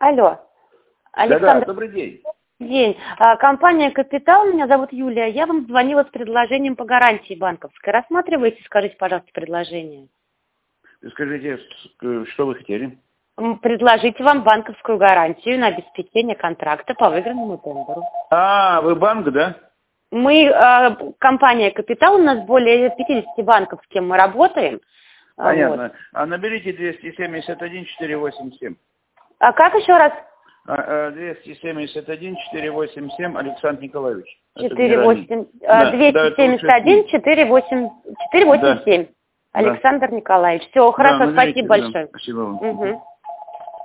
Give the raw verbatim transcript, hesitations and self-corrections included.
Алло. Александр, да, да, добрый день. День. Компания «Капитал», меня зовут Юлия. Я вам звонила с предложением по гарантии банковской. Рассматриваете, скажите, пожалуйста, предложение? Скажите, что вы хотели? Предложите вам банковскую гарантию на обеспечение контракта по выигранному тендеру. А, вы банк, да? Мы, компания «Капитал», у нас более пятидесяти банков, с кем мы работаем. Понятно. Вот. А наберите двести семьдесят один четыреста восемьдесят семь. А как еще раз? двести семьдесят один четыреста восемьдесят семь Александр Николаевич. четыре восемь, двести семьдесят один четыреста восемьдесят семь. Александр да. Николаевич. Все, хорошо, да, спасибо большое. Да, спасибо вам. Угу.